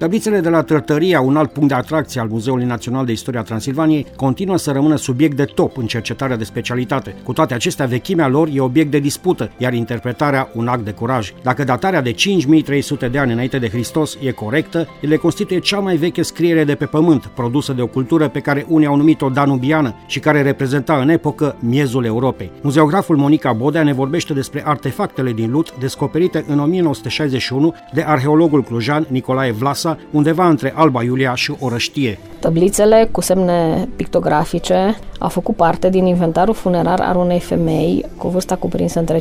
Tăblițele de la Târtăria, un alt punct de atracție al Muzeului Național de Istoria Transilvaniei, continuă să rămână subiect de top în cercetarea de specialitate. Cu toate acestea, vechimea lor e obiect de dispută, iar interpretarea un act de curaj. Dacă datarea de 5300 de ani înainte de Hristos e corectă, ele constituie cea mai veche scriere de pe pământ, produsă de o cultură pe care unii au numit-o danubiană și care reprezenta în epocă miezul Europei. Muzeograful Monica Bodea ne vorbește despre artefactele din Lut descoperite în 1961 de arheologul clujan Nicolae Vlasa, undeva între Alba Iulia și Orăștie. Tăblițele cu semne pictografice au făcut parte din inventarul funerar al unei femei cu vârsta cuprinsă între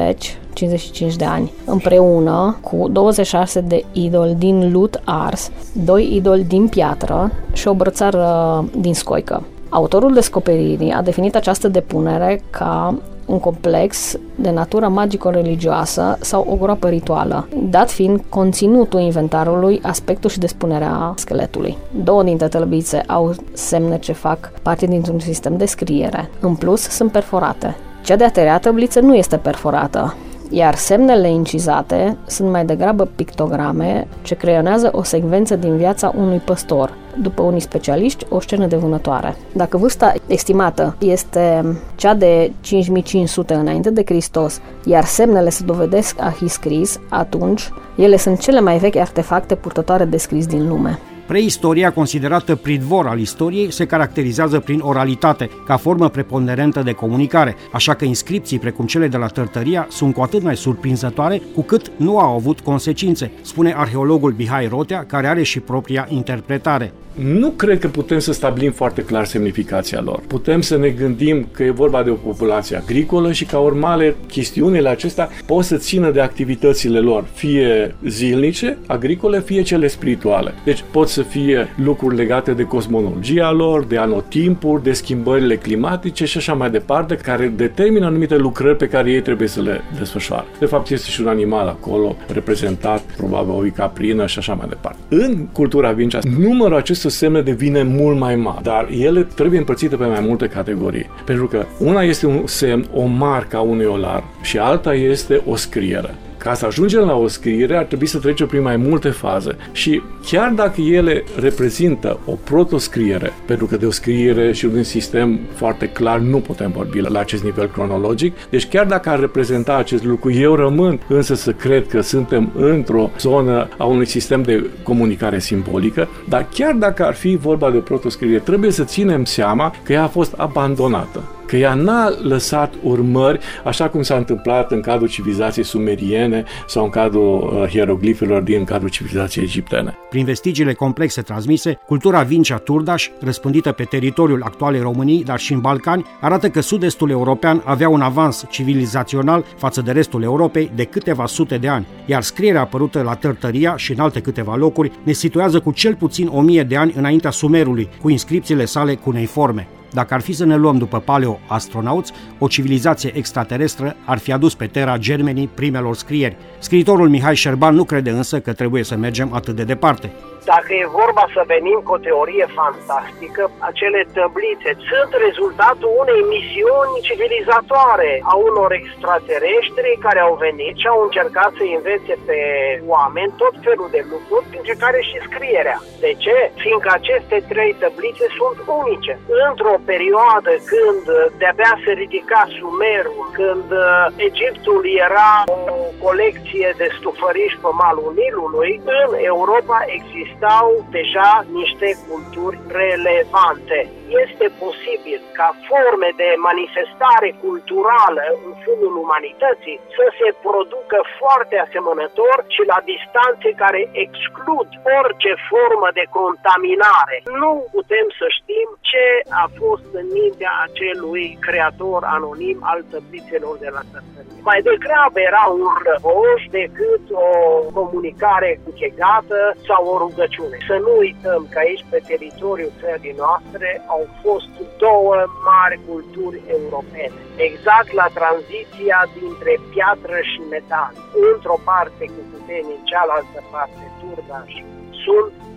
50-55 de ani, împreună cu 26 de idoli din lut ars, 2 idoli din piatră și o brățară din scoică. Autorul descoperirii a definit această depunere ca un complex de natură magico-religioasă sau o groapă rituală, dat fiind conținutul inventarului, aspectul și despunerea scheletului. 2 dintre tălbițe au semne ce fac parte dintr-un sistem de scriere. În plus, sunt perforate. Cea de-a 3-a tăbliță nu este perforată, iar semnele incizate sunt mai degrabă pictograme ce creionează o secvență din viața unui păstor, după unii specialiști, o scenă de vânătoare. Dacă vârsta estimată este cea de 5500 înainte de Hristos, iar semnele se dovedesc a fi scris, atunci ele sunt cele mai vechi artefacte purtătoare de scris din lume. Preistoria, considerată pridvor al istoriei, se caracterizează prin oralitate, ca formă preponderentă de comunicare, așa că inscripții precum cele de la Târtăria sunt cu atât mai surprinzătoare cu cât nu au avut consecințe, spune arheologul Mihai Rotea, care are și propria interpretare. Nu cred că putem să stabilim foarte clar semnificația lor. Putem să ne gândim că e vorba de o populație agricolă și ca urmare chestiunile acestea pot să țină de activitățile lor, fie zilnice, agricole, fie cele spirituale. Deci pot să fie lucruri legate de cosmologia lor, de anotimpuri, de schimbările climatice și așa mai departe, care determină anumite lucrări pe care ei trebuie să le desfășoare. De fapt, este și un animal acolo reprezentat, probabil o caprină și așa mai departe. În cultura vincea, numărul acestor semne devine mult mai mare, dar ele trebuie împărțite pe mai multe categorii. Pentru că una este un semn, o marcă a unui olar și alta este o scriere. Ca să ajungem la o scriere, ar trebui să trecem prin mai multe faze și chiar dacă ele reprezintă o protoscriere, pentru că de o scriere și un sistem foarte clar nu putem vorbi la acest nivel cronologic, deci chiar dacă ar reprezenta acest lucru, eu rămân însă să cred că suntem într-o zonă a unui sistem de comunicare simbolică, dar chiar dacă ar fi vorba de o protoscriere, trebuie să ținem seama că ea a fost abandonată, că ea n-a lăsat urmări, așa cum s-a întâmplat în cadrul civilizației sumeriene sau în cadrul hieroglifelor din cadrul civilizației egiptene. Prin vestigiile complexe transmise, cultura Vincea Turdaș, răspândită pe teritoriul actualei României, dar și în Balcani, arată că sud-estul european avea un avans civilizațional față de restul Europei de câteva sute de ani, iar scrierea apărută la Târtăria și în alte câteva locuri ne situează cu cel puțin 1000 de ani înaintea Sumerului, cu inscripțiile sale cuneiforme. Dacă ar fi să ne luăm după paleoastronauți, o civilizație extraterestră ar fi adus pe Terra germenii primelor scrieri. Scriitorul Mihai Șerban nu crede însă că trebuie să mergem atât de departe. Dacă e vorba să venim cu o teorie fantastică, acele tăblițe sunt rezultatul unei misiuni civilizatoare a unor extraterestri care au venit și au încercat să învețe pe oameni tot felul de lucruri, printre care și scrierea. De ce? Fiindcă aceste 3 tăblițe sunt unice. Într-o perioadă când de-abia se ridica Sumerul, când Egiptul era o colecție de stufăriși pe malul Nilului, în Europa există deja niște culturi relevante. Este posibil ca forme de manifestare culturală în fundul umanității să se producă foarte asemănător și la distanțe care exclud orice formă de contaminare. Nu putem să știm ce a fost în mintea acelui creator anonim al tăblițelor de la Târtăria. Mai degrabă era un răvoș decât o comunicare închegată sau o rugăciune. Să nu uităm că aici, pe teritoriul țării noastre, au fost 2 mari culturi europene. Exact la tranziția dintre piatră și metal. Într-o parte cu putenii, în cealaltă parte Turdaș. Sunt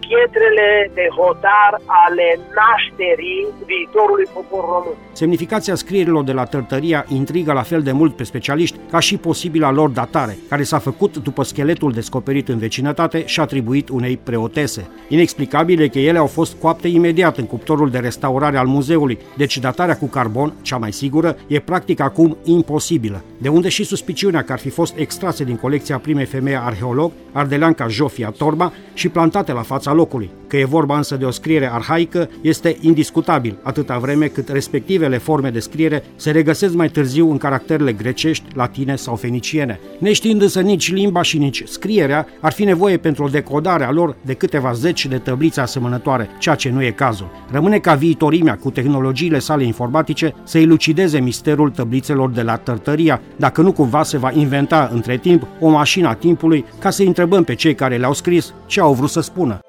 pietrele de hotar ale nașterii viitorului popor român. Semnificația scrierilor de la Tărtăria intrigă la fel de mult pe specialiști ca și posibila lor datare, care s-a făcut după scheletul descoperit în vecinătate și atribuit unei preotese. Inexplicabil e că ele au fost coapte imediat în cuptorul de restaurare al muzeului, deci datarea cu carbon, cea mai sigură, e practic acum imposibilă. De unde și suspiciunea că ar fi fost extrase din colecția primei femei arheolog, ardeleanca Jofia Torba, și plantate la fața locului. Că e vorba însă de o scriere arhaică este indiscutabil, atâta vreme cât respectivele forme de scriere se regăsesc mai târziu în caracterele grecești, latine sau feniciene. Neștiind însă nici limba și nici scrierea, ar fi nevoie pentru o decodare a lor de câteva zeci de tăblițe asemănătoare, ceea ce nu e cazul. Rămâne ca viitorimea, cu tehnologiile sale informatice, să elucideze misterul tăblițelor de la Tărtăria, dacă nu cumva se va inventa între timp o mașină a timpului ca să întrebăm pe cei care le-au scris ce au vrut să spună.